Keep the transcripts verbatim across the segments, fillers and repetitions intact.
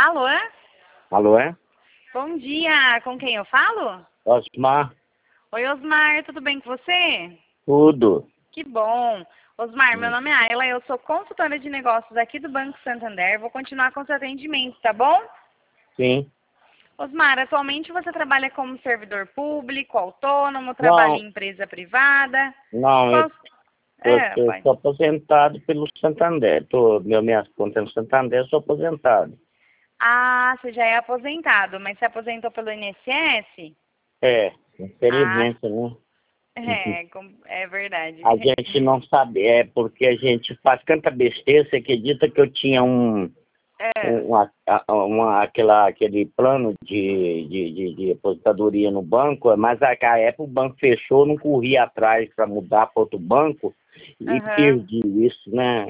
Alô? Alô, é? Bom dia, com quem eu falo? Osmar, Oi, Osmar, tudo bem com você? tudo. Que bom. Osmar, meu Hum. nome é Ayla, eu sou consultora de negócios aqui do Banco Santander. Vou continuar com o seu atendimento, tá bom? Sim. Osmar, atualmente você trabalha como servidor público, autônomo, trabalha Não, em empresa privada? não, eu Qual... É, pai. estou aposentado pelo Santander. Tô, meu, minhas contas no Santander, sou aposentado. Ah, você já é aposentado, mas se aposentou pelo I N S S? É, Ah, infelizmente, né? é, com- é verdade. A gente não sabe, é porque a gente faz tanta besteira. Você acredita que eu tinha um, É. um uma, uma, aquela, aquele plano de, de, de, de aposentadoria no banco, mas a, a época o banco fechou, não corri atrás para mudar para outro banco e Aham. perdi isso, né?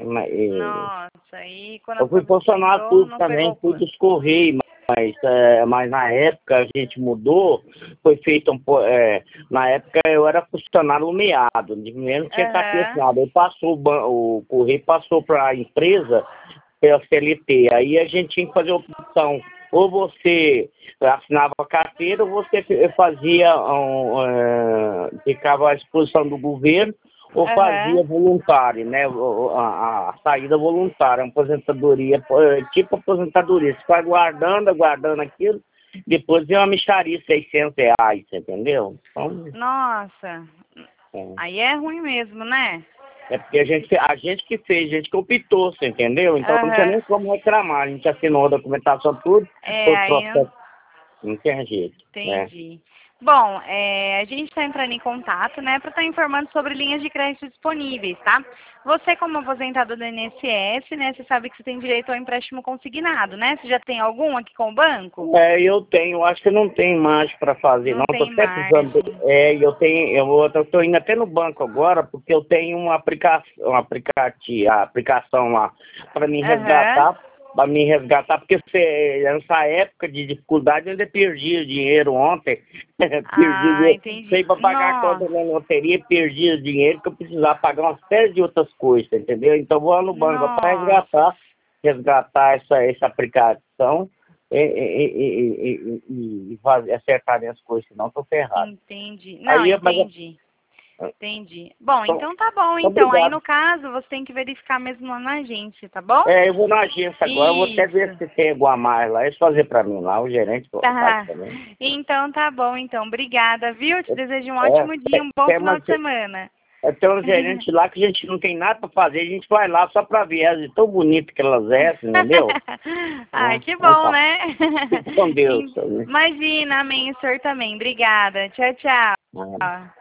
E Nossa, aí quando eu fui funcionário aposentou, público não pegou também, o fui plano. dos Correios, mas, é, mas na época a gente mudou, foi feito um po- é, na época eu era funcionário nomeado, mesmo tinha carteira Aham. assinada. Aí passou, o, ban- o Correio passou para a empresa, pela C L T, aí a gente tinha que fazer a opção, ou você assinava a carteira, ou você fazia, um, é, ficava à disposição do governo, ou fazia Aham. voluntário, né? o- A, a saída voluntária, uma aposentadoria, eh, tipo aposentadoria. Você vai guardando, aguardando aquilo, depois vem uma mixaria, seiscentos reais, você entendeu? Então, Nossa, é, aí é ruim mesmo, né? é porque a gente, a gente que fez, a gente que optou, você entendeu? Então não tinha Aham. nem como reclamar, a gente assinou a documentação, tudo, É, foi aí eu processo, não tem jeito, né? entendi. Bom, é, a gente está entrando em contato, né, para estar informando sobre linhas de crédito disponíveis, tá? Você, como aposentado do I N S S, né, você sabe que você tem direito ao empréstimo consignado, né? Você já tem algum aqui com o banco? É, eu tenho, acho que não tem mais para fazer, Não não. Tô tem até precisando. margem. É, eu tenho, eu tô, tô indo até no banco agora, porque eu tenho uma aplicação, uma aplicati, a aplicação lá para me Aham. resgatar, para me resgatar, porque você, nessa época de dificuldade eu ainda perdi o dinheiro ontem, perdi o Ah, dinheiro, entendi. sei para pagar a conta Nossa, da loteria, perdi o dinheiro que eu precisava pagar uma série de outras coisas, entendeu? Então vou lá no banco para nossa. resgatar, resgatar essa, essa aplicação e, e, e, e, e, e fazer, acertar minhas coisas, senão estou ferrado. Entendi. Não, Aí, mas, entendi. Entendi. Bom, então, então tá bom. Então, aí obrigado. no caso, você tem que verificar mesmo lá na agência, tá bom? É, eu vou na agência agora, eu vou até ver Isso. se tem alguma mais lá. Eles fazer para mim lá, o gerente faz Tá. também. Então tá bom, então. Obrigada, viu? Te desejo um É, ótimo dia, tem, um bom tem, final uma, de semana. tem um gerente lá que a gente não tem nada para fazer, a gente vai lá só para ver elas, de tão bonito que elas é, entendeu? Ai, É, que então bom, tá. né? Fique com Deus. Imagina, amém, o senhor também. Obrigada. Tchau, Né? tchau.